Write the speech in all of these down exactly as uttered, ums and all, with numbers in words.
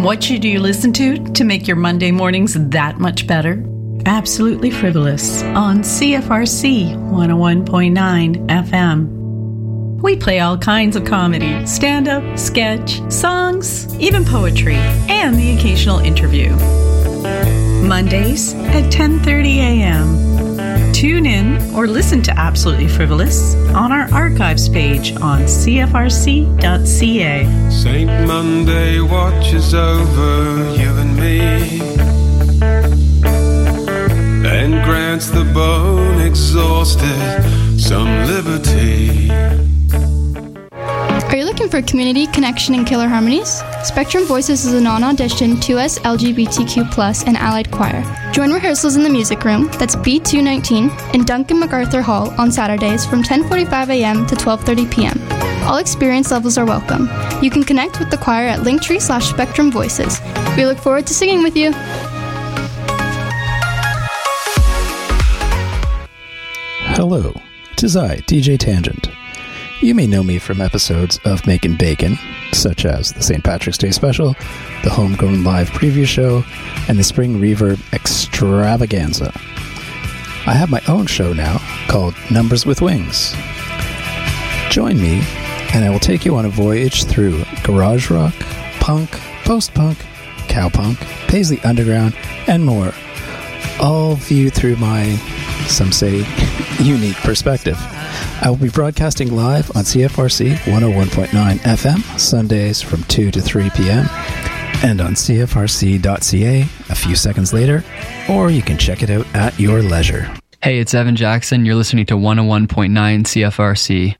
What should you listen to to make your Monday mornings that much better? Absolutely Frivolous on C F R C one oh one point nine F M. We play all kinds of comedy, stand-up, sketch, songs, even poetry, and the occasional interview. Mondays at ten thirty a.m. Tune in or listen to Absolutely Frivolous on our archives page on c f r c dot c a. Saint Monday watches over you and me and grants the bone exhausted some liberty. Are you looking for community, connection, and killer harmonies? Spectrum Voices is a non-audition two S L G B T Q plus and allied choir. Join rehearsals in the music room, that's B two nineteen, in Duncan MacArthur Hall on Saturdays from ten forty-five a.m. to twelve thirty p.m. All experience levels are welcome. You can connect with the choir at linktree slash Spectrum Voices. We look forward to singing with you. Hello, 'tis I, D J Tangent. You may know me from episodes of Makin' Bacon, such as the Saint Patrick's Day Special, the Homegrown Live Preview Show, and the Spring Reverb Extravaganza. I have my own show now called Numbers with Wings. Join me, and I will take you on a voyage through garage rock, punk, post-punk, cowpunk, Paisley Underground, and more, all viewed through my, some say, unique perspective. I will be broadcasting live on C F R C one oh one point nine F M Sundays from two to three p.m. and on c f r c dot c a a few seconds later, or you can check it out at your leisure. Hey, it's Evan Jackson. You're listening to one oh one point nine C F R C.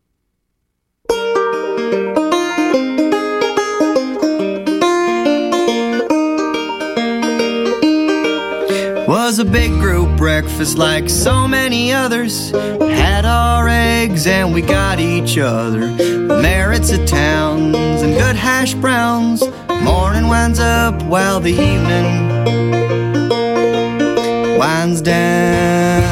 Was a big group breakfast like so many others. Had our eggs and we got each other. Merits of towns and good hash browns. Morning winds up while the evening winds down.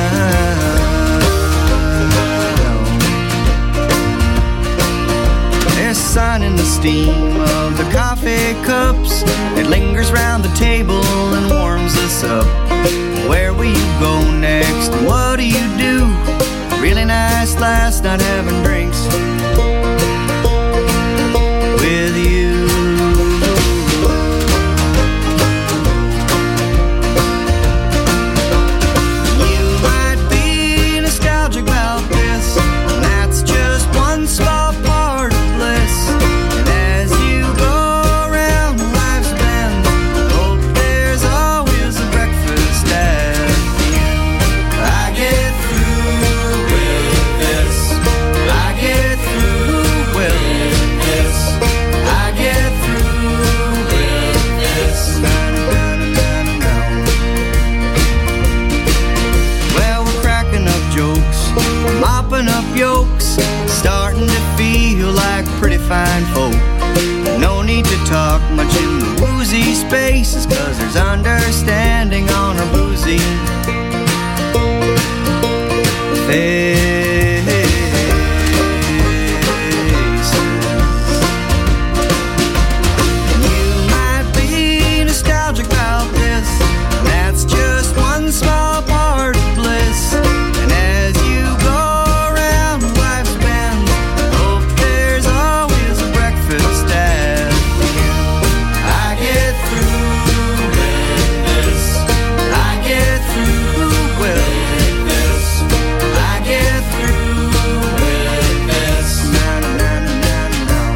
There's sun in the steam of the coffee cups. It lingers round the table and warms us up. Where will you go next? What do you do? Really nice last night having drinks with you. You might be nostalgic about this, and that's just one small part of bliss. And as you go around life's bend, hope there's always a breakfast at the end. I get through with this. I get through with this. I get through with this. Well, we're cracking up jokes, mopping up yolks, starting to feel like pretty fine folk. No need to talk much in the woozy spaces, cause there's understanding on our boozy faces. You might be nostalgic about this, and that's just one small part of bliss. And as you go around life's bend, hope there's always a breakfast at the end. I get through with this. I get through with this. I get through with this. Na, na, na, na, na, na.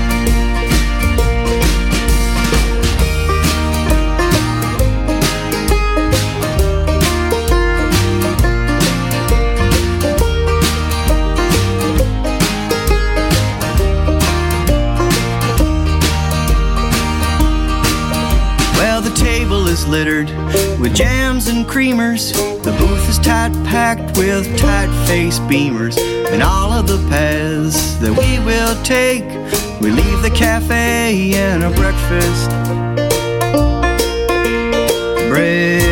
Well, the table is littered with jams and creamers. The booth is tight packed with tight-faced beamers. And all of the paths that we will take, we leave the cafe and a breakfast break.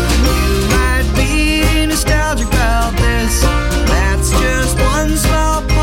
You might be nostalgic about this, that's just one small part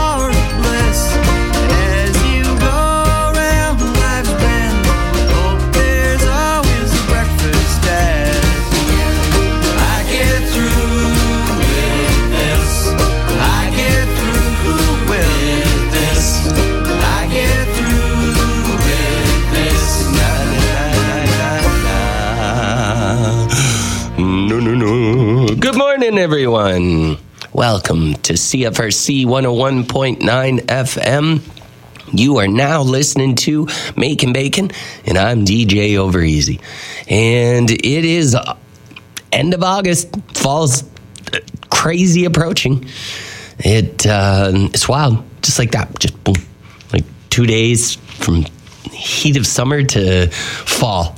morning, everyone. Welcome to C F R C one oh one point nine F M. You are now listening to Making Bacon, and I'm D J Overeasy. And it is end of August. Fall's crazy approaching. It uh, it's wild, just like that. Just boom, like two days from heat of summer to fall.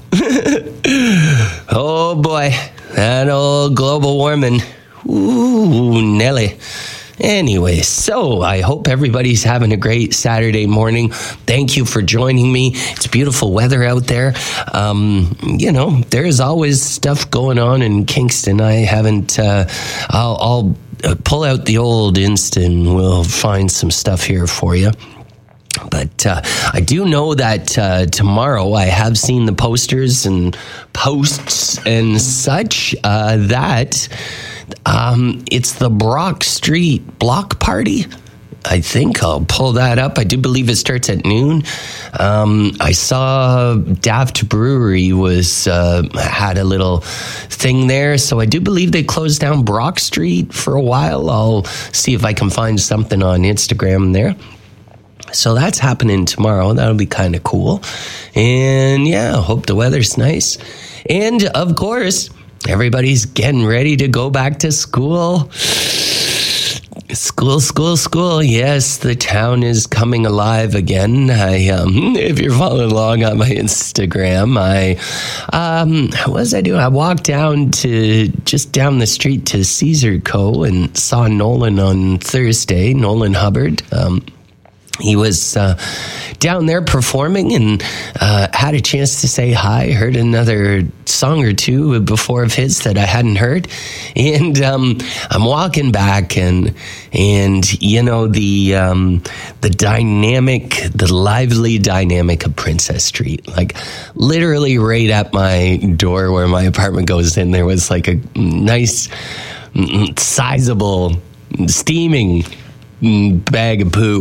Oh boy, that old global warming. Ooh, Nelly. Anyway, so I hope everybody's having a great Saturday morning. Thank you for joining me. It's beautiful weather out there. Um, you know, there's always stuff going on in Kingston. I haven't, uh, I'll, I'll pull out the old Insta and we'll find some stuff here for you. But uh, I do know that uh, tomorrow I have seen the posters and posts and such uh, that um, it's the Brock Street Block Party. I think I'll pull that up. I do believe it starts at noon. Um, I saw Daft Brewery was uh, had a little thing there, so I do believe they closed down Brock Street for a while. I'll see if I can find something on Instagram there. So that's happening tomorrow. That'll be kind of cool. And yeah, hope the weather's nice. And of course, everybody's getting ready to go back to school. School, school, school. Yes, the town is coming alive again. I, um, if you're following along on my Instagram, I, um, what was I doing? I walked down to, just down the street to Caesar Co. and saw Nolan on Thursday, Nolan Hubbard. Um, He was uh, down there performing and uh, had a chance to say hi. Heard another song or two before of his that I hadn't heard. And um, I'm walking back and, and you know, the um, the dynamic, the lively dynamic of Princess Street. Like literally right at my door where my apartment goes in, there was like a nice, sizable, steaming bag of poo.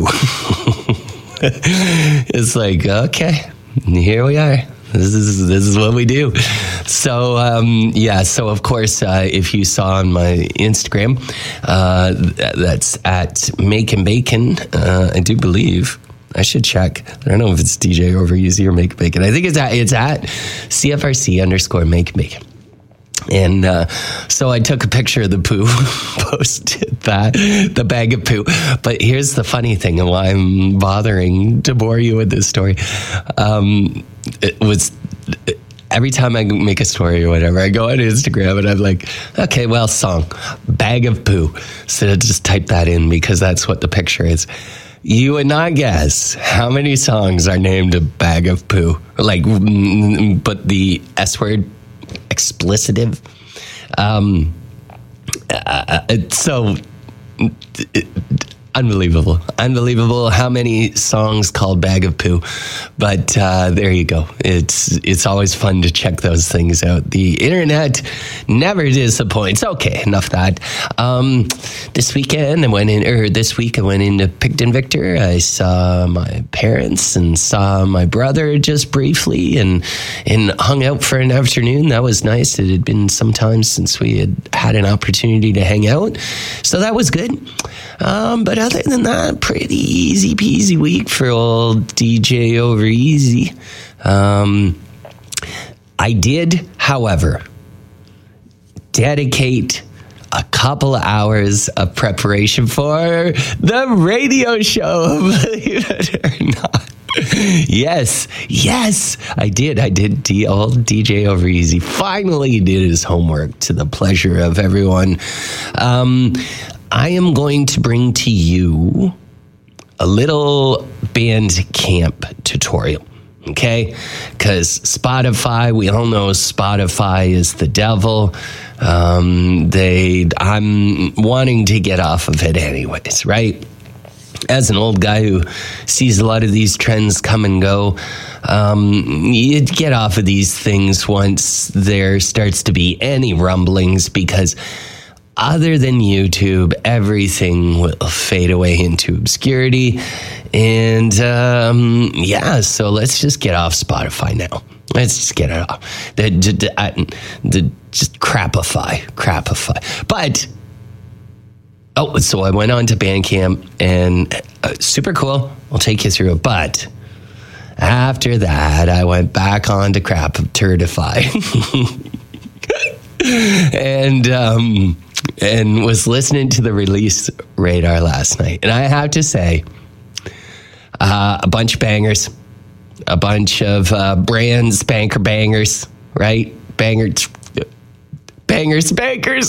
It's like, okay, here we are. This is this is what we do. So um, yeah. So of course, uh, if you saw on my Instagram, uh, that's at Making Bacon. Uh, I do believe. I should check. I don't know if it's D J Overeasy or Making Bacon. I think it's at it's at C F R C underscore Making Bacon. And uh, so I took a picture of the poo, posted that, the bag of poo. But here's the funny thing, and why I'm bothering to bore you with this story. Um, it was every time I make a story or whatever, I go on Instagram and I'm like, okay, well, song, bag of poo. So I just type that in because that's what the picture is. You would not guess how many songs are named a bag of poo. Like, but the S word, explicitive. Um, uh, so it, unbelievable, unbelievable how many songs called Bag of Poo. But uh, there you go. It's it's always fun to check those things out. The internet never disappoints. Okay, enough of that. Um, this weekend I went in, or this week I went into Picton Victor. I saw my parents and saw my brother just briefly, and and hung out for an afternoon. That was nice. It had been some time since we had had an opportunity to hang out, so that was good. Um, but other than that, pretty easy peasy week for old D J Overeasy. Um, I did, however, dedicate a couple of hours of preparation for the radio show, believe it or not. Yes, yes, I did. I did. D- old D J Overeasy finally did his homework to the pleasure of everyone. Um, I am going to bring to you a little Bandcamp tutorial, okay? Because Spotify, we all know Spotify is the devil. Um, they, I'm wanting to get off of it anyways, right? As an old guy who sees a lot of these trends come and go, um, you get off of these things once there starts to be any rumblings, because other than YouTube, everything will fade away into obscurity. And um, yeah, so let's just get off Spotify now. Let's just get it off. The, the, the, the just crapify, crapify. But oh, so I went on to Bandcamp, and uh, super cool. I'll take you through it. But after that, I went back on to crap Turdify. and um, and was listening to the release radar last night. And I have to say, uh, a bunch of bangers, a bunch of uh, brands, banker bangers, right? Bangers. Bangers, bankers.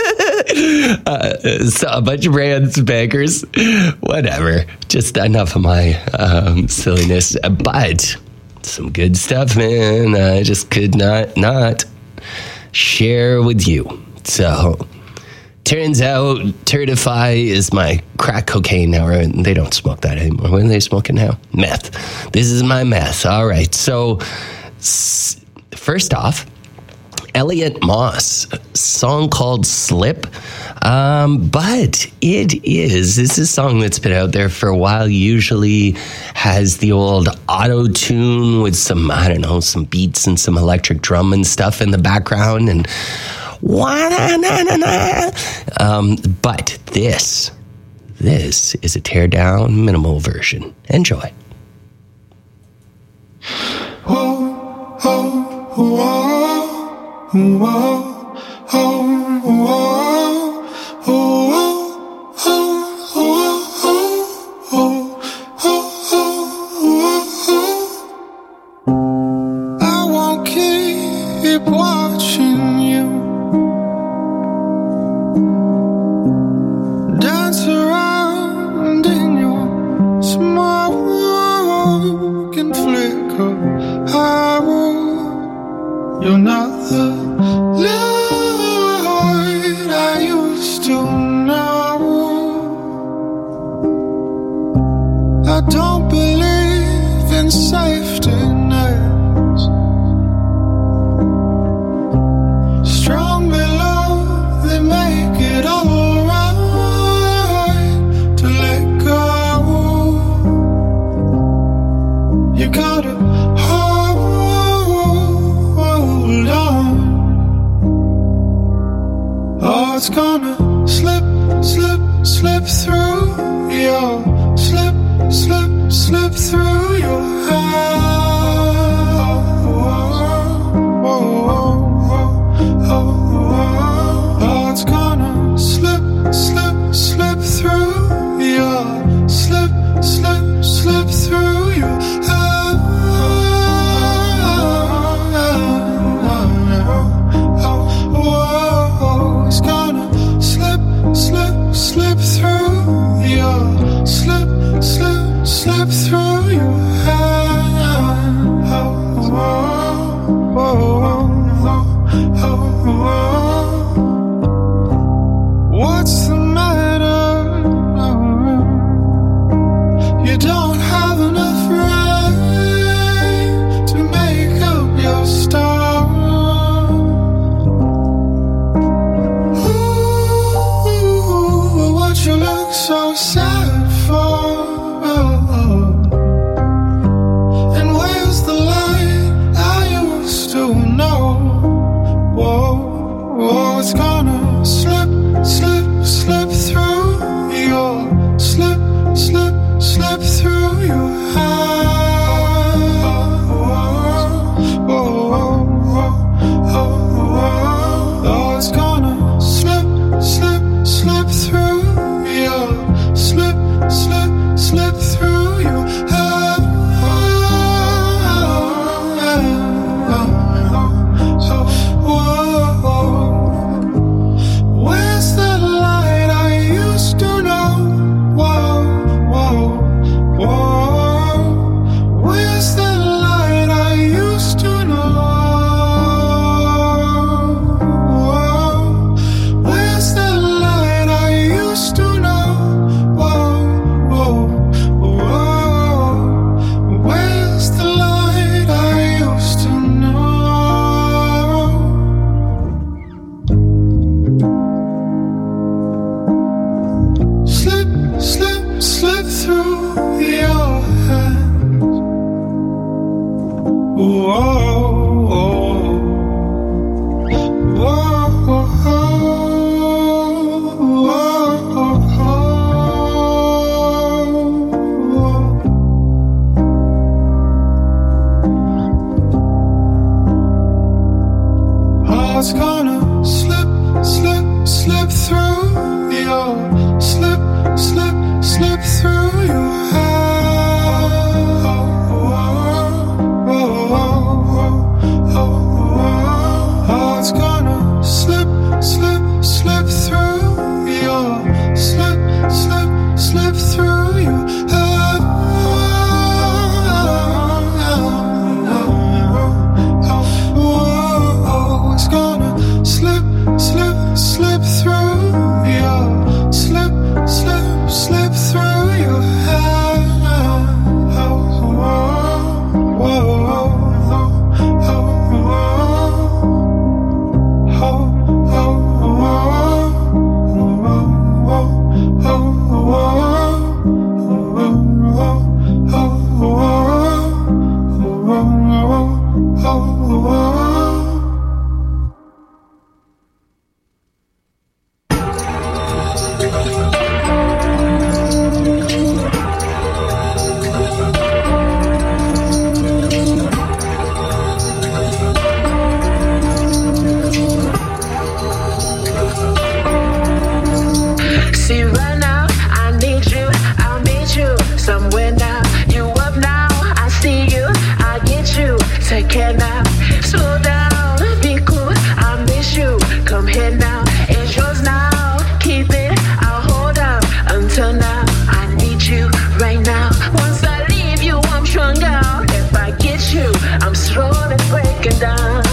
uh, so a bunch of brands, bankers, whatever. Just enough of my um, silliness. But some good stuff, man. I just could not not share with you. So turns out Turdify is my crack cocaine now. Right? They don't smoke that anymore. What are they smoking now? Meth. This is my meth. All right. So s- first off, Elliot Moss, a song called Slip. Um, but it is, this is a song that's been out there for a while, usually has the old auto tune with some, I don't know, some beats and some electric drum and stuff in the background. And um, but this, this is a tear down minimal version. Enjoy. Oh, oh, oh. Whoa, oh, oh, oh, oh, oh, oh, oh, I won't keep watching you dance around in your smoke and flicker. I will, you're not the Lord I used to know. I don't believe in safety nets. Strong below, they make it alright to let go. You gotta hold on. Oh, it's gonna slip, slip, slip through your, slip, slip, slip through your hands. Heart's gonna slip, slip, slip through your slip, slip, slip through your heart. Heart's gonna slip, slip, slip through your slip, slip, slip through your heart. It's gonna slip, slip, slip through your slip, slip, slip through your head. See right now, I need you, I'll meet you somewhere now. You up now, I see you, I get you. Take care now, slow down, be cool, I miss you. Come here now, it's yours now. Keep it, I'll hold out until now. I need you right now. Once I leave you, I'm strung out. If I get you, I'm slowly breaking down.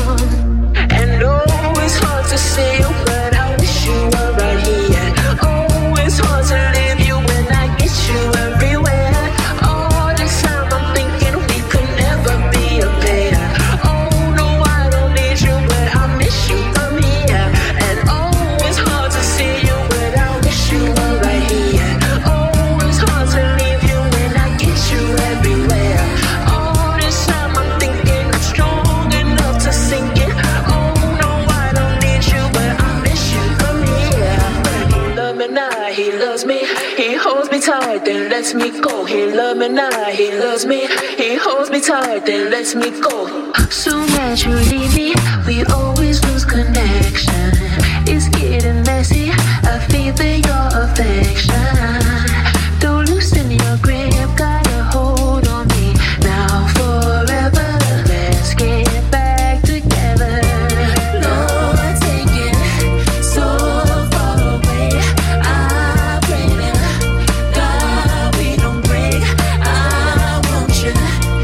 And oh, it's hard to see you, but I wish you were right here. Oh, it's hard to leave you when I get you everywhere. All this time I'm thinking we could never be a pair. Oh no, I don't need you, but I miss you from here. And oh, it's hard to see you, but I wish you were right here. Oh, it's hard to leave you when I get you everywhere. All this time I'm thinking I'm strong enough to sink it. Oh no, I don't need you, but I miss you from here. He loves me now, he loves me. He holds me tight, then lets me go. He loves me now, he loves me. He holds me tight, then lets me go. Soon as you leave me, we always lose connection. It's getting messy, I feel your affection. Don't loosen your grip, got a hold on me. Now forever, let's get back together. Lord, take it so far away. I pray that God, we don't break. I want you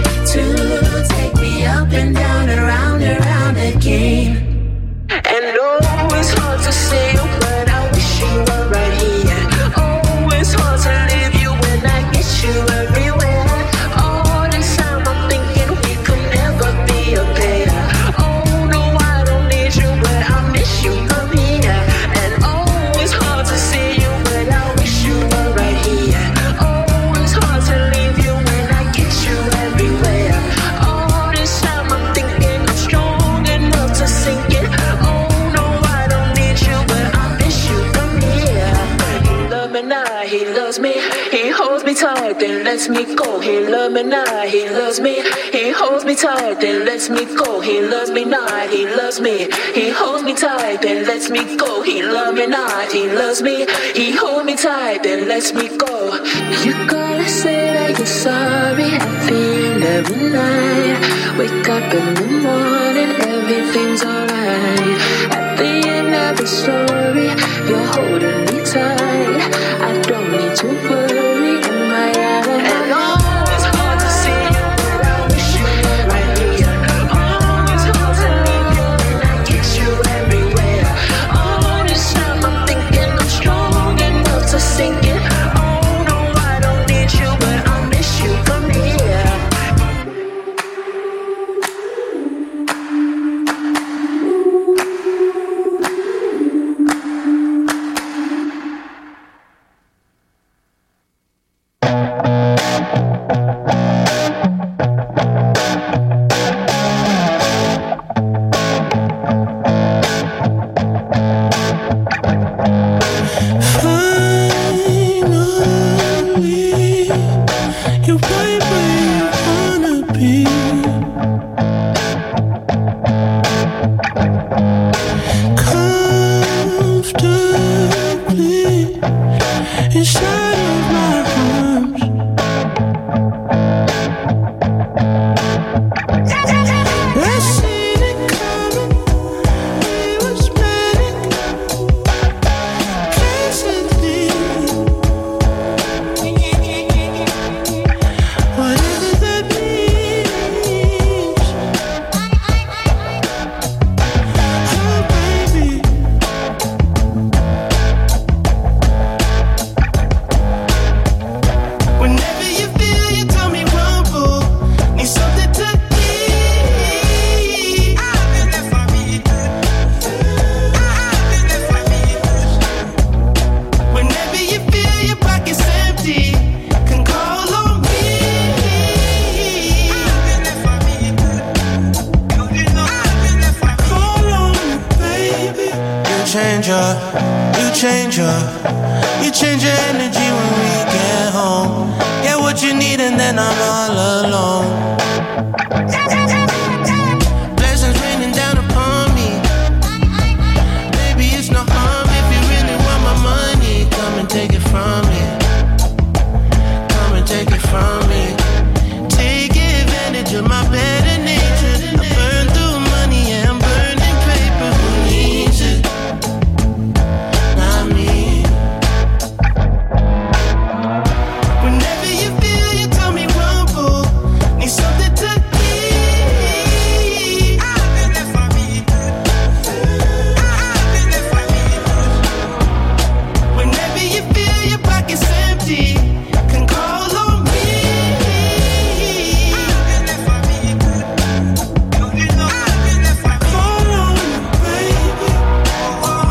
to take me up and down, around, around again. And oh, it's hard to say, but I wish you were right here. Oh, it's hard to leave you when I get you everywhere. All this time I'm thinking we could never be a pair. Oh no, I don't need you, but I miss you from here. And oh, it's hard to see you, but I wish you were right here. Oh, it's hard to leave you when I get you everywhere. All this time I'm thinking I'm strong enough to sink it. Oh no, I don't need you, but I miss you from here. He loves me now, he loves me. He holds me tight, then lets me go. He loves me now, he loves me. He holds me tight, then lets me go. He loves me now, he loves me. He holds me tight, then lets me go. He loves me now, he loves me. He holds me tight, then lets me go. You gotta say that you're sorry. I feel every night. Wake up in the morning, everything's alright. At the end of the story, you're holding me tight. I don't need to worry, am I out of my mind? It's hard to see you, but I wish you were right here. Oh, it's hard to leave you when I get you everywhere. All this time I'm thinking I'm strong enough to sink it. Oh no, I don't need you, but I miss you from here. change up, you change up. You change your energy when we get home. Get what you need and then I'm all alone. Blessings raining down upon me. Baby, it's no harm if you really want my money. Come and take it from me. Come and take it from me. Take advantage of my better nature. I burn through money and I'm burning paper. Who needs it? Not me. Whenever you feel you tell me rumble. Need something to eat. I've been there for me. I've been there for me. Whenever you feel your pockets empty, can call on me. I've been there for me. I've been there for me. Call on me, baby. Oh, oh,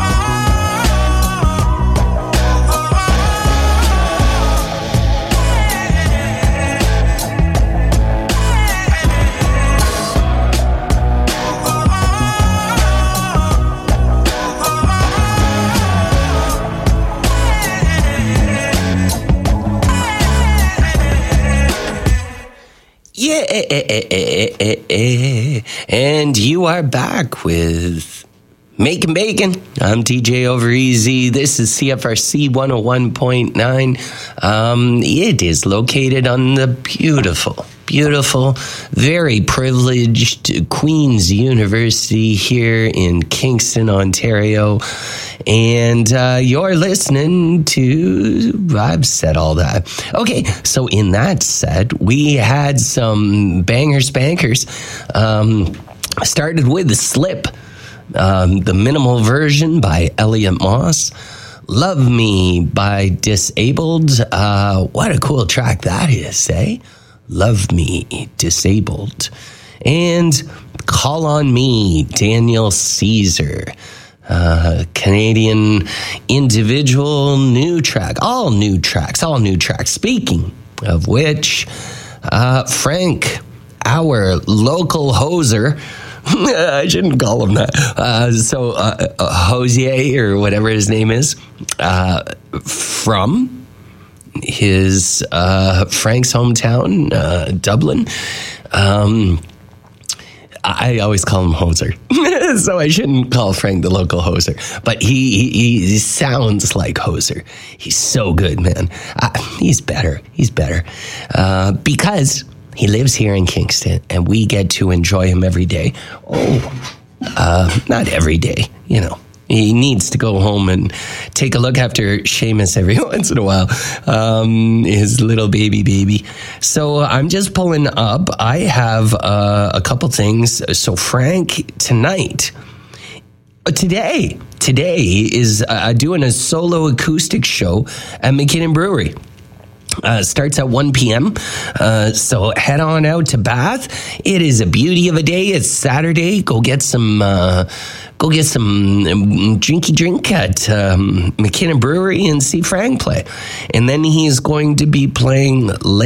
Yeah, and you are back with Making Bacon. I'm D J Overeasy. This is C F R C one oh one point nine. Um, it is located on the beautiful, beautiful, very privileged Queen's University here in Kingston, Ontario. And uh, you're listening to, I've said all that. Okay, so in that said, we had some banger spankers. Um, started with The Slip, um, the minimal version by Elliot Moss. Love Me by Disabled. Uh, what a cool track that is, eh? Love Me, Disabled. And Call on Me, Daniel Caesar. Uh, Canadian individual, new track, all new tracks, all new tracks. Speaking of which, uh, Frank, our local hoser, I shouldn't call him that. Uh, so, uh, uh, Hosier, or whatever his name is, uh, from his, uh, Frank's hometown, uh, Dublin. Um, I always call him Hoser, so I shouldn't call Frank the local Hoser. But he, he, he sounds like Hoser. He's so good, man. Uh, he's better. He's better. Uh, because he lives here in Kingston, and we get to enjoy him every day. Oh, uh, not every day, you know. He needs to go home and take a look after Seamus every once in a while, um, his little baby baby. So I'm just pulling up. I have uh, a couple things. So Frank, tonight, uh, today, today is uh, doing a solo acoustic show at McKinnon Brewery. Uh, starts at one p.m. Uh, so head on out to Bath. It is a beauty of a day. It's Saturday. Go get some, uh, go get some drinky drink at um, McKinnon Brewery and see Frank play. And then he's going to be playing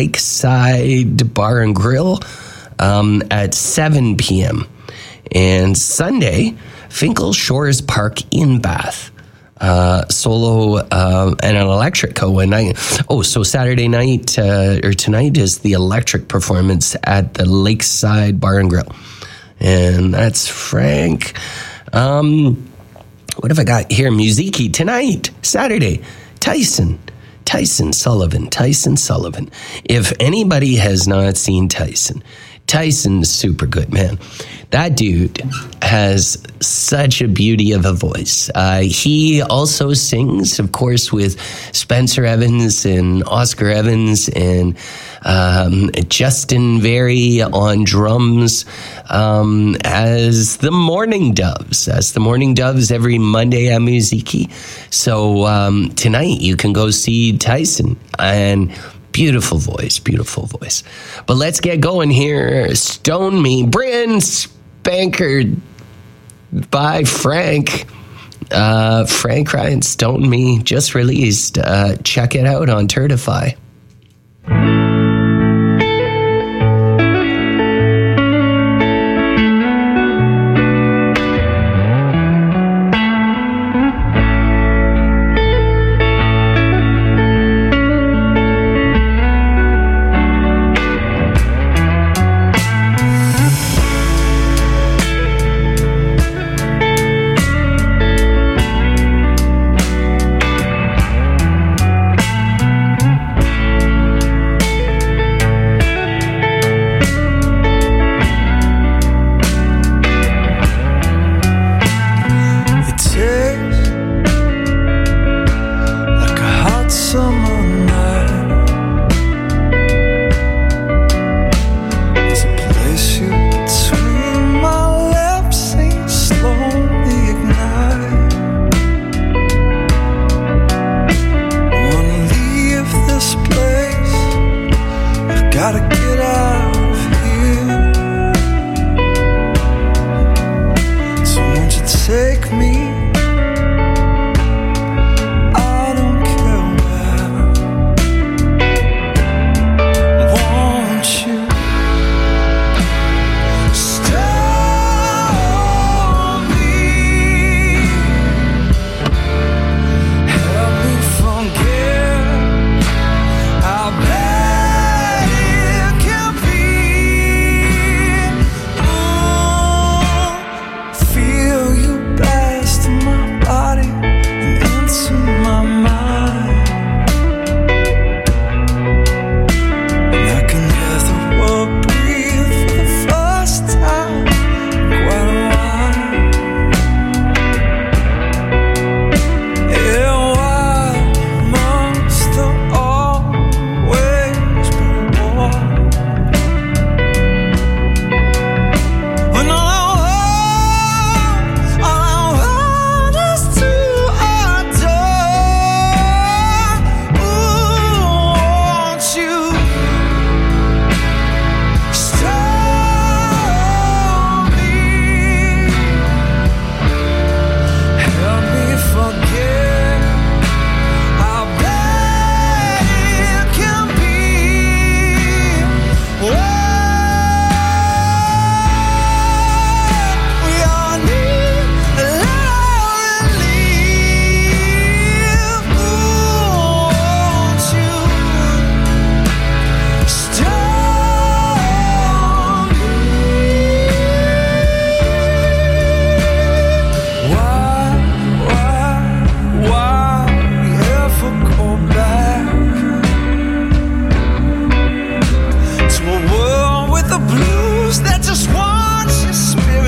Lakeside Bar and Grill um, at seven p.m. And Sunday, Finkel Shores Park in Bath. Uh, solo uh, and an electric one night. Oh, so Saturday night uh, or tonight is the electric performance at the Lakeside Bar and Grill, and that's Frank. Um, what have I got here? Musiki tonight, Saturday. Tyson, Tyson Sullivan, Tyson Sullivan. If anybody has not seen Tyson, Tyson's super good, man. That dude has such a beauty of a voice. Uh, he also sings, of course, with Spencer Evans and Oscar Evans and um, Justin Very on drums um, as the Morning Doves, as the Morning Doves every Monday at Musiki. So um, tonight you can go see Tyson, and beautiful voice, beautiful voice. But let's get going here. Stone Me, Bryn Spanker by Frank. Uh, Frank Ryan, Stone Me, just released. Uh, check it out on Turtify.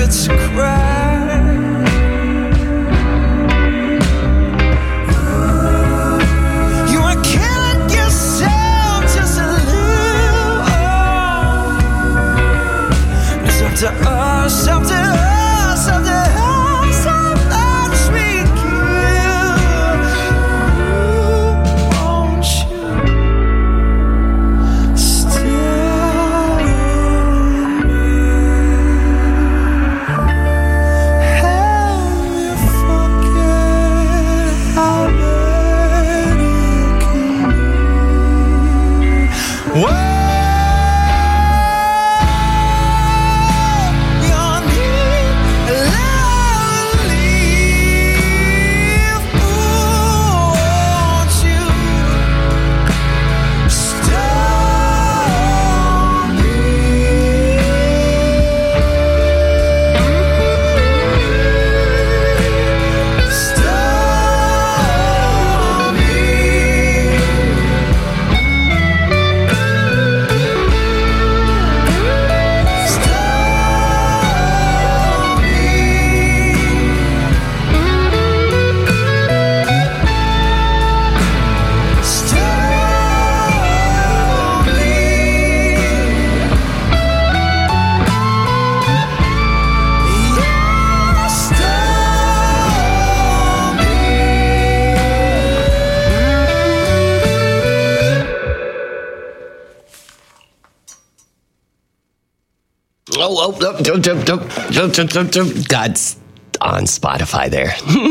it's a cry. You are killing yourself just to live. Oh. It's up to us, up to us, up to us, how much we give. Won't you stay? Help me forget how bad it can be. Whoa. Oh, oh, oh, oh, oh, oh, oh, oh, oh. God's on Spotify there.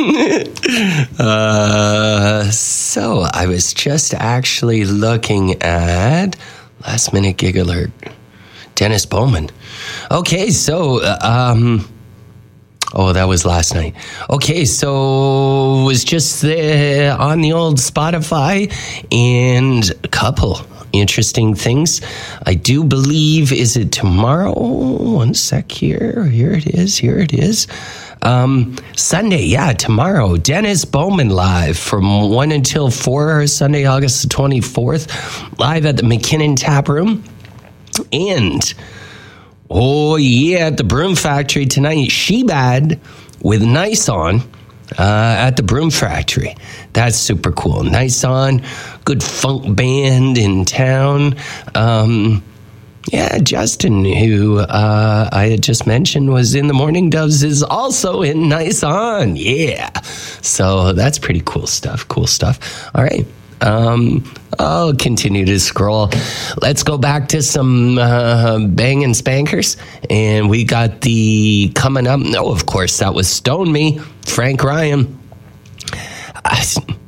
uh, so I was just actually looking at Last Minute Gig Alert. Dennis Bowman. Okay, so, uh, um, oh, that was last night. Okay, so was just there on the old Spotify, and a couple interesting things. I do believe, is it tomorrow? One sec here. Here it is. Here it is. Um, Sunday, yeah, tomorrow. Dennis Bowman live from one until four, Sunday, August the twenty-fourth, live at the McKinnon Tap Room. And, oh yeah, at the Broom Factory tonight, She-Bad with Nice On. Uh, at the Broom Factory. That's super cool. Nice On, good funk band in town. Um, yeah, Justin, who uh, I had just mentioned was in the Morning Doves, is also in Nice On. Yeah. So that's pretty cool stuff. Cool stuff. All right. Um, I'll continue to scroll. Let's go back to some uh, Bang and Spankers. And we got the coming up. No, of course, that was Stone Me, Frank Ryan. Uh,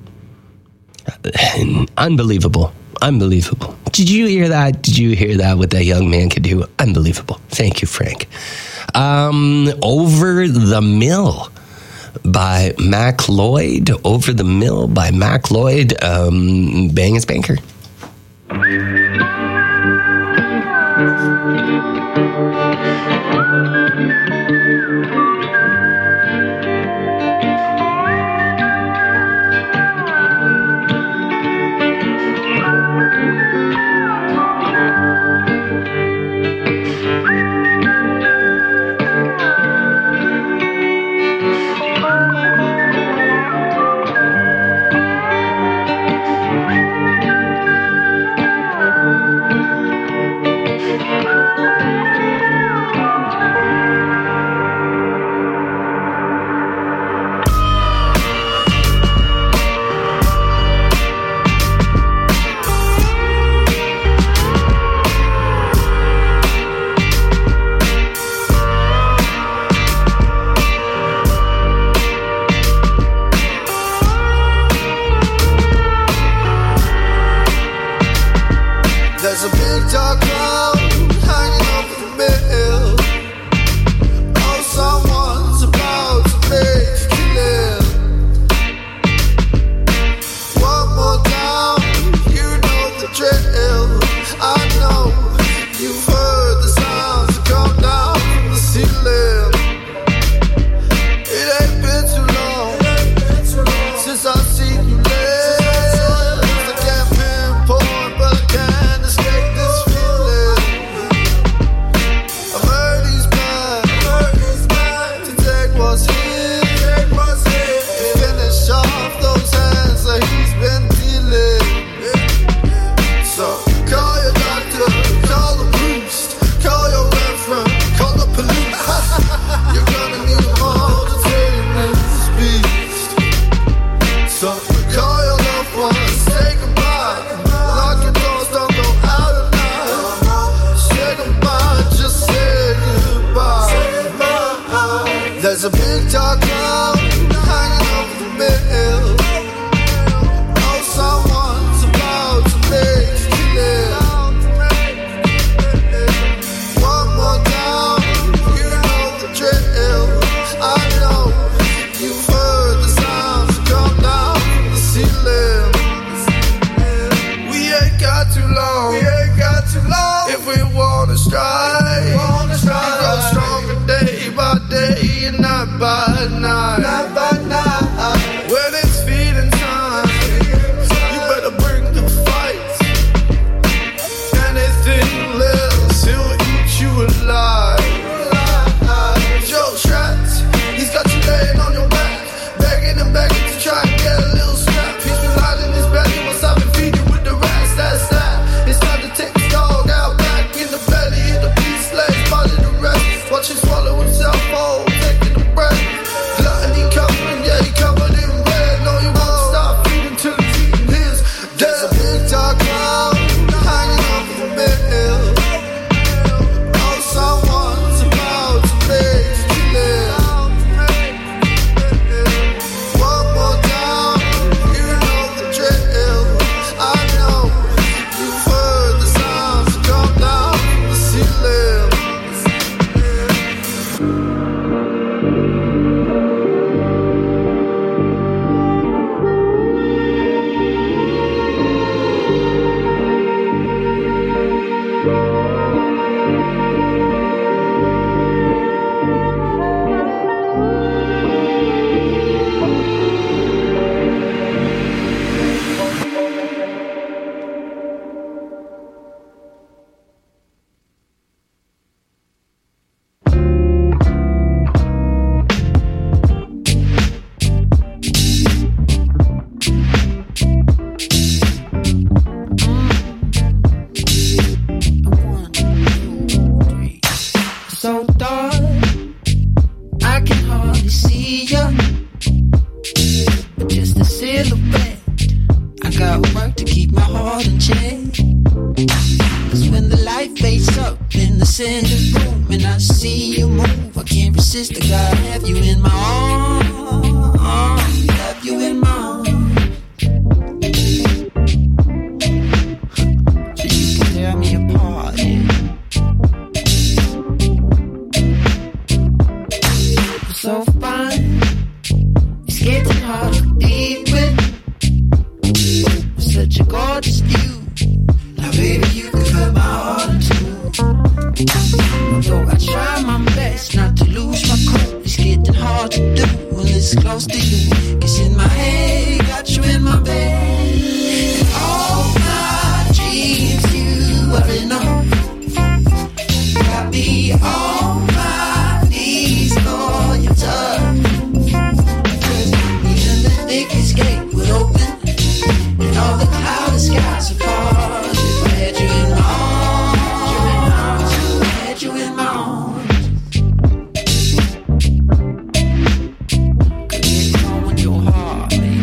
unbelievable. Unbelievable. Did you hear that? Did you hear that? What that young man could do? Unbelievable. Thank you, Frank. Um, Over the Mill by Mac Lloyd. Over the Mill by Mac Lloyd. Um, Bang and Spanker. There's a big dark cloud hanging over the mill. Oh, someone's about to make you live. One more down, you know the drill. I know you've heard the sounds come down from the ceiling. We ain't got too long, we ain't got too long. If we wanna strike, we wanna strike. We grow stronger day by day and night by night. Night by night. When it's feeding time, you better bring the fight. Anything less, he'll eat you alive. Joe Stratz, he's got you laying on your back, begging and begging to try and get a little scrap. He's been lying in his belly once I've been feeding with the rats. That's that. It's time to take his dog out back in the belly of the beast legs, body the rest. Watch him swallow himself whole, taking a breath. Gluttony coming, yeah, he covered in red. No, you won't stop feeding till he's eating his. There's a big dark cloud hanging over the mill. Oh, someone's about to make you live. One more down, you know the drill. I know you've heard the sounds come down from the ceiling. So dark, I can hardly see ya, but just a silhouette. I got work to keep my heart in check. Cause when the light fades up in the center room and I see you move, I can't resist. I gotta have you in my arms, have you in my arms, so you can tear me apart, yeah. So fine, it's getting hard to be with. Such a gorgeous view. Now baby, you can cut my heart in two. Although I try my best not to lose my cool, it's getting hard to do when it's close to you. Cause in my head, got you in my bed, and all my dreams you are enough. Got me on my knees for your touch. Cause even the thickest gate would open and all the cloudy skies apart if I had you in my arms. If I had you in my arms. Could get home in your heart, baby.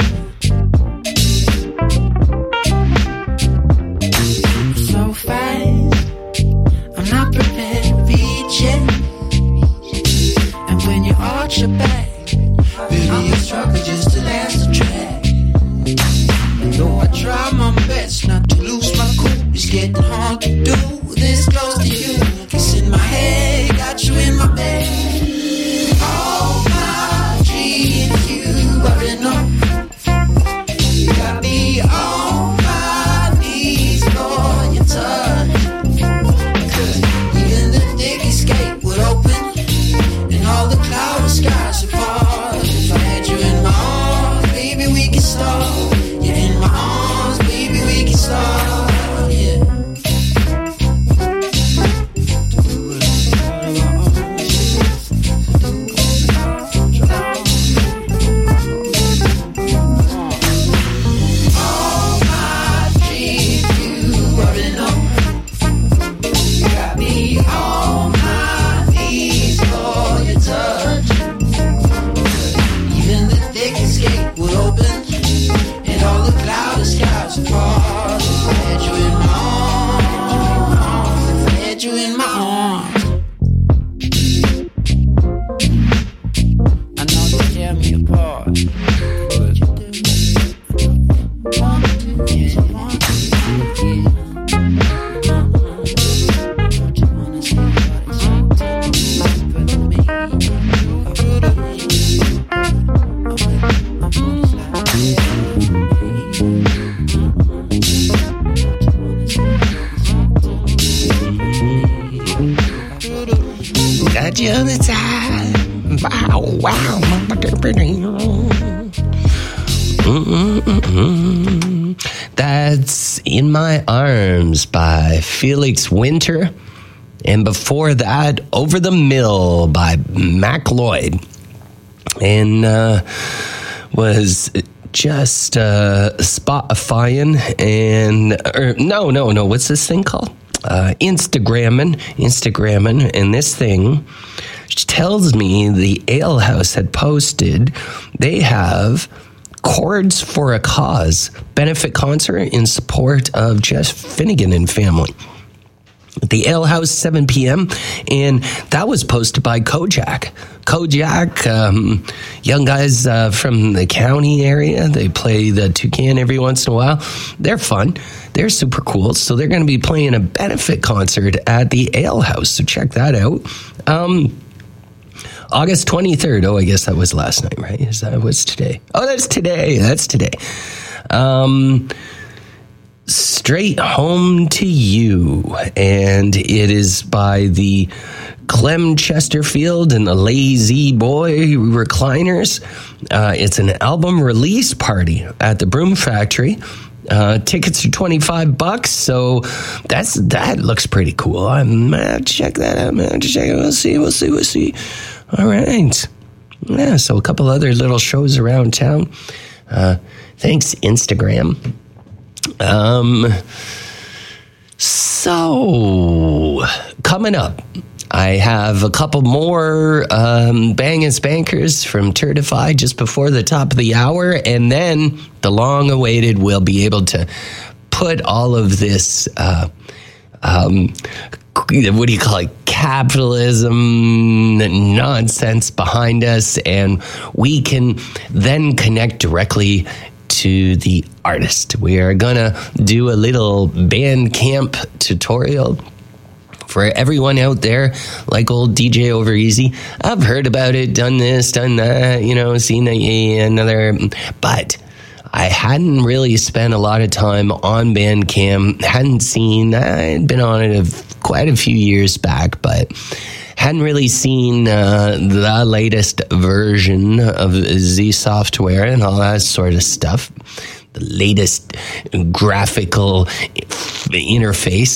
So fast, I'm not prepared to reach it. And when you arch your back, baby, you struggle just to last the track. And though I try my best not to lose my cool, it's getting hard to do this close to you. Cause in my head, got you in my bed. All my dreams, you are enough. You got me on my knees for your touch. Cause even the thickest gate would open and all the cloudy skies apart if I had you in my arms. Wow, wow. Mm-mm-mm-mm. That's In My Arms by Felix Winter. And before that, Over the Mill by Mac Lloyd. And uh, was just uh, Spotifying and, or, no, no, no, what's this thing called? Uh, Instagramming, Instagramming, and this thing tells me the Ale House had posted, they have Chords for a Cause benefit concert in support of Jeff Finnegan and family at the Ale House, seven p.m. And that was posted by Kojak. Kojak, um, young guys uh, from the county area. They play the Toucan every once in a while. They're fun. They're super cool. So they're going to be playing a benefit concert at the Ale House. So check that out. Um, August twenty-third. Oh, I guess that was last night, right? Is that what's today? Oh, that's today. That's today. Um... Straight Home to You, and it is by the Clem Chesterfield and the Lazy Boy Recliners. Uh, it's an album release party at the Broom Factory. Uh, tickets are twenty-five bucks, so that's that looks pretty cool. I'm gonna check that out, man. Check it. We'll see. We'll see. We'll see. All right. Yeah. So a couple other little shows around town. Uh, thanks, Instagram. Um, so coming up, I have a couple more um, Bang and Spankers from Turtify just before the top of the hour, and then the long-awaited will be able to put all of this, uh, um, what do you call it, capitalism nonsense behind us, and we can then connect directly to the artist. We are gonna do a little Bandcamp tutorial for everyone out there, like old D J Over Easy. I've heard about it, done this, done that, you know, seen a, another, but I hadn't really spent a lot of time on Bandcamp. Hadn't seen, I'd been on it a, quite a few years back, but hadn't really seen uh, the latest version of Z software and all that sort of stuff. The latest graphical interface.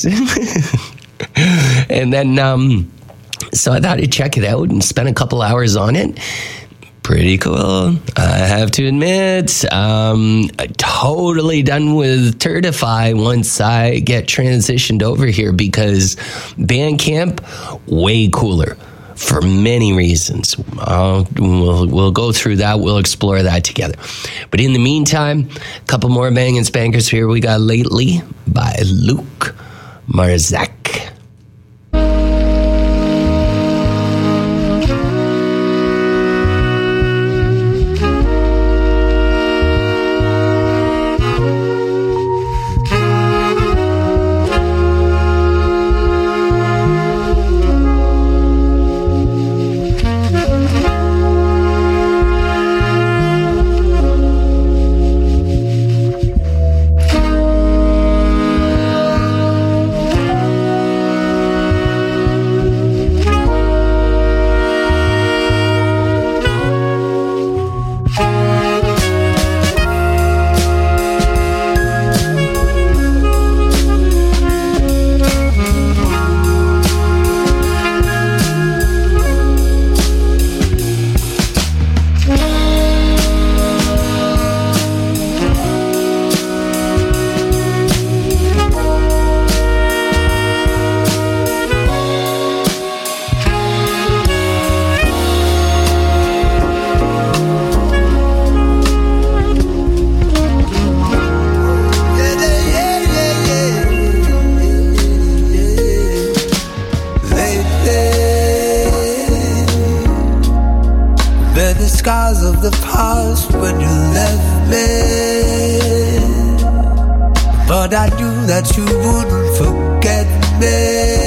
And then, um, so I thought I'd check it out and spend a couple hours on it. Pretty cool, I have to admit. Um, totally done with Turtify once I get transitioned over here, because Bandcamp, way cooler for many reasons. Uh, we'll, we'll go through that. We'll explore that together. But in the meantime, a couple more Bang and Spankers here. We got Lately by Luke Marzak. scars of the past when you left me. But I knew that you wouldn't forget me.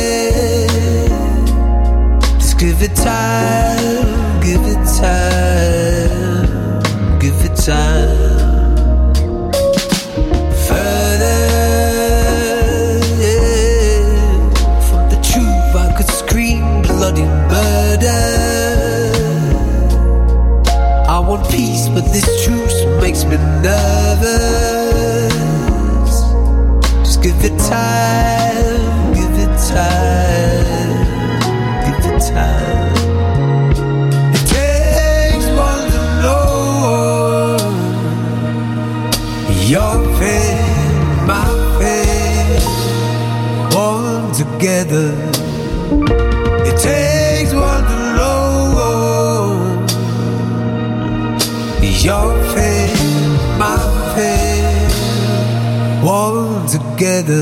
Just give it time, give it time, give it time. Further, yeah, from the truth I could scream bloody murder. peace, but this truce makes me nervous. Just give it time, give it time, give it time. It takes one to know your faith, my faith, one together. It takes one to know your faith, my faith, one together.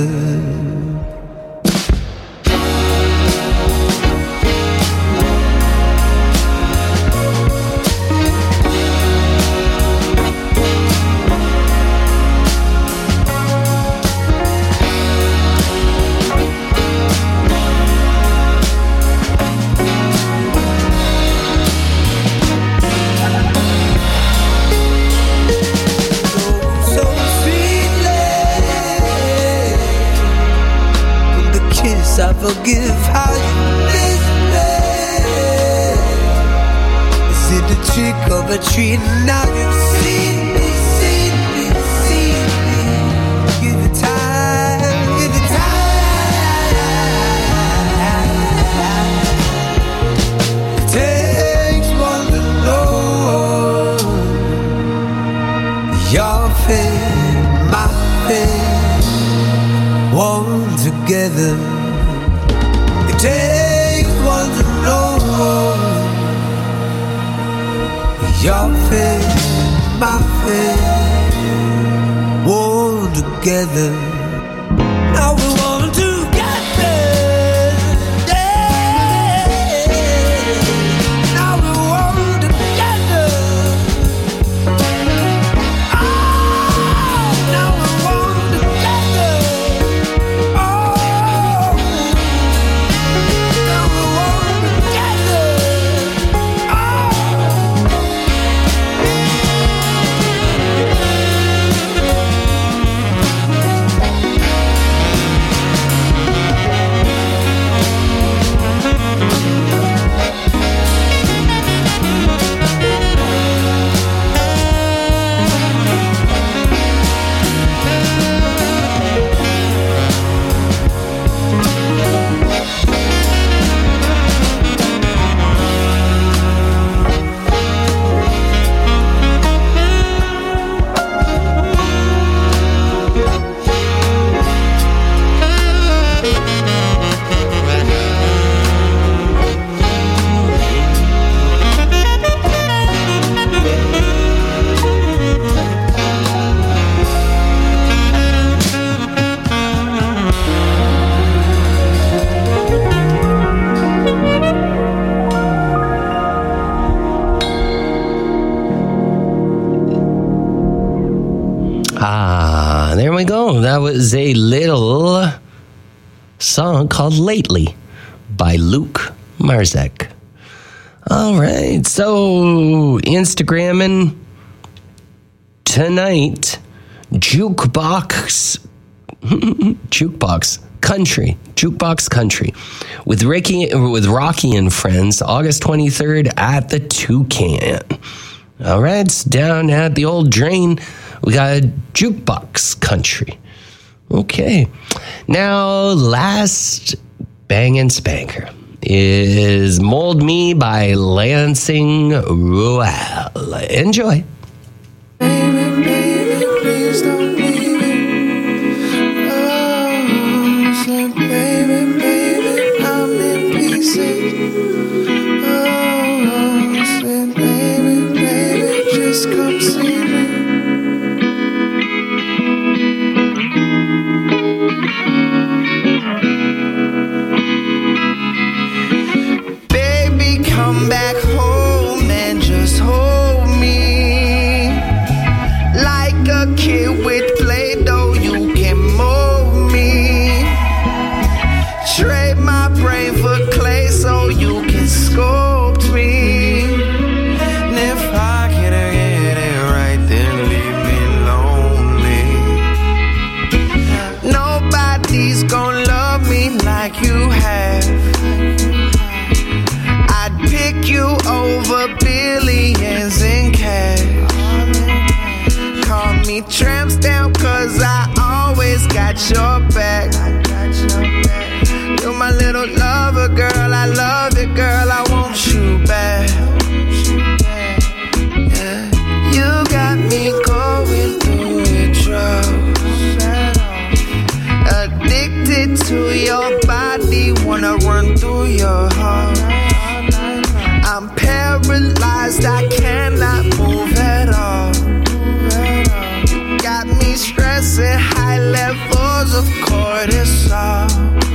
I forgive how you miss me. Is it the trick of a tree? Now you see me, see me, see me. Give it time, give it time. It takes one to know your faith, my faith, one together. It takes one to know your faith, my faith, one together. Now we want to get there, yeah. Now we want together. Oh, now we want together. Oh. Ah, there we go. That was a little song called Lately by Luke Marzek. All right, so Instagramming tonight, Jukebox, Jukebox Country, Jukebox Country with Ricky, with Rocky and Friends, August twenty-third at the Toucan. All right, it's down at the old drain. We got Jukebox Country. Okay. Now, last bangin' spanker is Mold Me by Lansing Ruel. Enjoy. Baby, baby, please don't leave it. Oh, said, baby, baby, I'm in pieces. Oh, said, baby, baby, just come see me. Come back home and just hold me like a kid with play. got your back. You're my little lover, girl. I love it, girl. I want you back. Yeah. You got me going through withdrawals. Addicted to your body, wanna run through your heart. I'm paralyzed, I cannot move at all. Got me stressing, high levels of cortisol.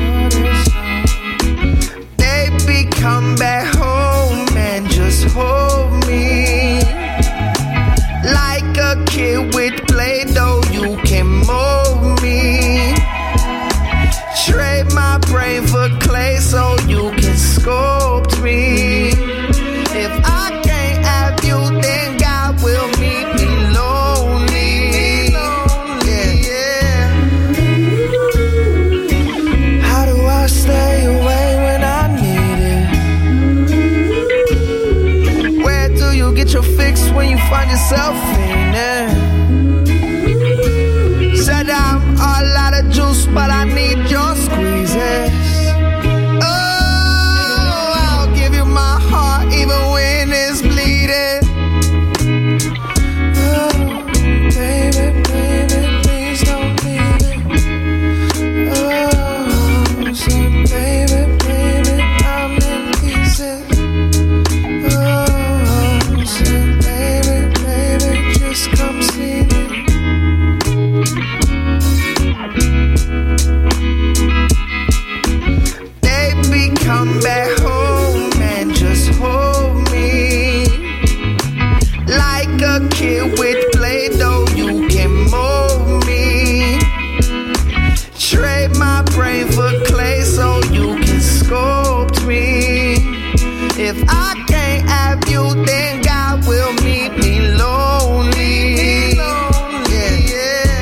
Baby, come back home and just hold me. Like a kid with Play-Doh, you can mold me. Trade my brain for clay so you can sculpt me. If I can't have you, then God will meet me lonely. Yeah, yeah. How do I stay away when I need it? Where do you get your fix when you find yourself in it? Said I'm all out of juice, but I need your squeezes. Even when it's bleeding. Oh, baby, baby, please don't leave it. Oh, so baby, baby, I'm in pieces. Oh, so baby, baby, just come see me. Baby, come back home and just hold me. Like a kid with Play-Doh, you can mold me. Trade my brain for clay so you can sculpt me. If I can't have you, then God will meet me lonely. Yeah, yeah.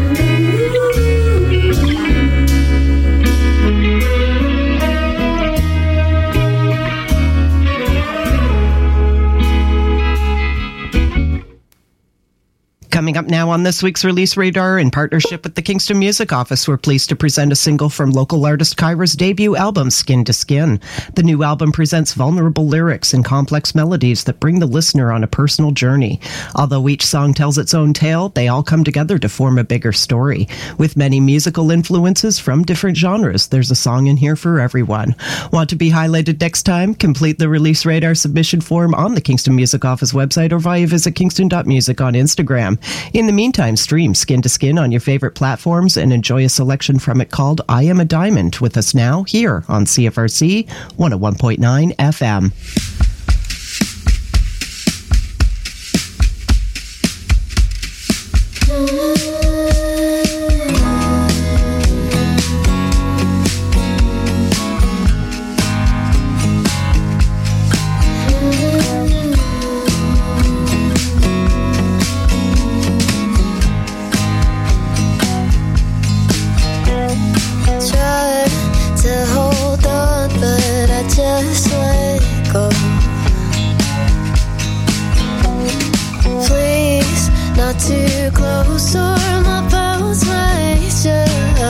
Coming up now on this week's Release Radar, in partnership with the Kingston Music Office, we're pleased to present a single from local artist Kyra's debut album, Skin to Skin. The new album presents vulnerable lyrics and complex melodies that bring the listener on a personal journey. Although each song tells its own tale, they all come together to form a bigger story. With many musical influences from different genres, there's a song in here for everyone. Want to be highlighted next time? Complete the Release Radar submission form on the Kingston Music Office website or via visit kingston dot music on Instagram. In the meantime, stream Skin to Skin on your favorite platforms and enjoy a selection from it called I Am a Diamond with us now here on C F R C one oh one point nine F M. Too close or my bones might show.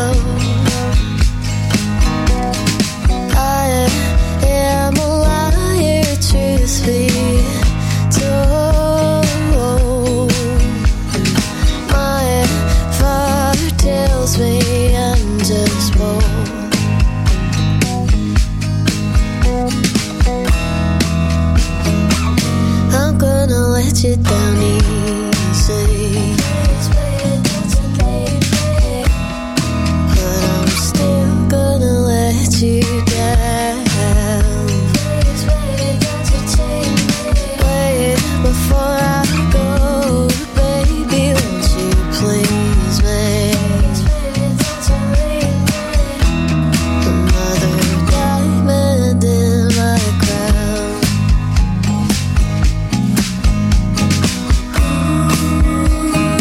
I am a liar, truth be told. My father tells me I'm just bold. I'm gonna let you down easy. But I'm still gonna let you down. Wait before I go, baby, won't you please me? Another diamond in my crown. Ooh.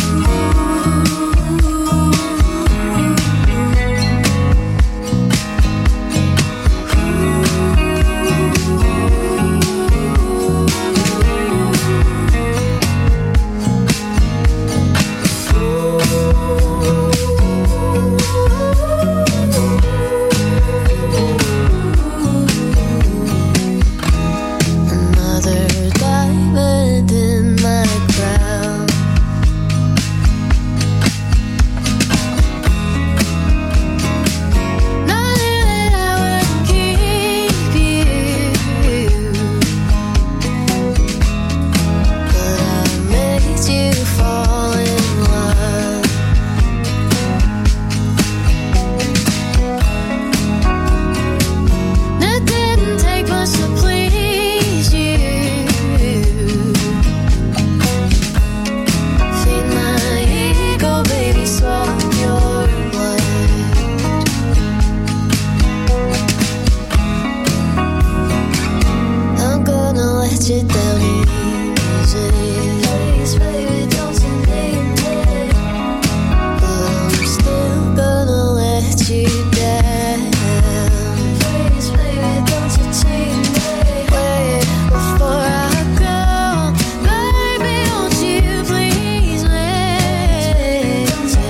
Please, baby, don't you leave me. But I'm still gonna let you down. Please, baby, don't you cheat me. Wait, before I go, baby, won't you please wait?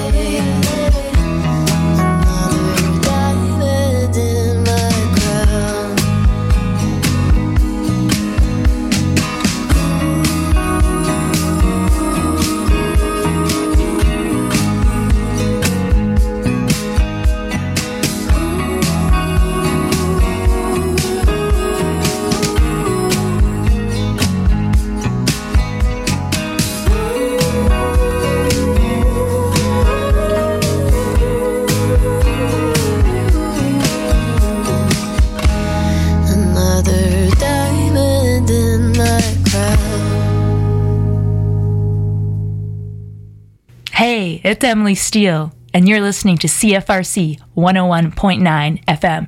Another diamond in my crown. Another diamond in my crown. Hey, it's Emily Steele, and you're listening to C F R C one oh one point nine F M.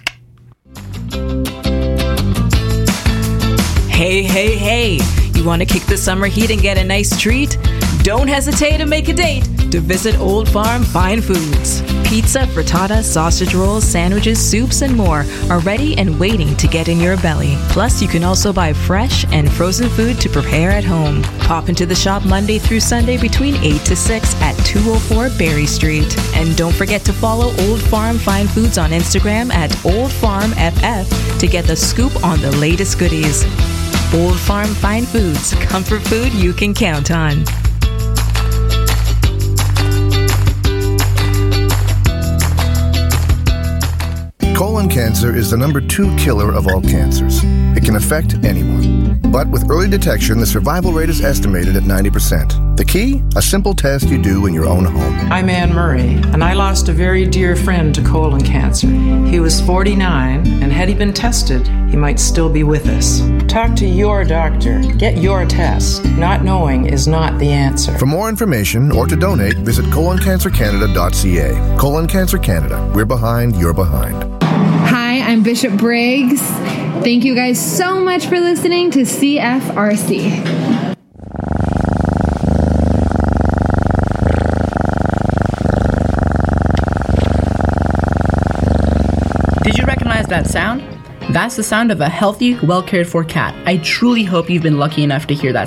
Hey, hey, hey! You want to kick the summer heat and get a nice treat? Don't hesitate to make a date to visit Old Farm Fine Foods. Pizza, frittata, sausage rolls, sandwiches, soups, and more are ready and waiting to get in your belly. Plus, you can also buy fresh and frozen food to prepare at home. Pop into the shop Monday through Sunday between eight to six at two oh four Berry Street. And don't forget to follow Old Farm Fine Foods on Instagram at Old Farm F F to get the scoop on the latest goodies. Old Farm Fine Foods, comfort food you can count on. Colon cancer is the number two killer of all cancers. It can affect anyone. But with early detection, the survival rate is estimated at ninety percent. The key? A simple test you do in your own home. I'm Anne Murray, and I lost a very dear friend to colon cancer. He was forty-nine, and had he been tested, he might still be with us. Talk to your doctor. Get your test. Not knowing is not the answer. For more information or to donate, visit colon cancer canada dot c a. Colon Cancer Canada. We're behind, you're behind. Hi, I'm Bishop Briggs. Thank you guys so much for listening to C F R C. Did you recognize that sound? That's the sound of a healthy, well cared for cat. I truly hope you've been lucky enough to hear that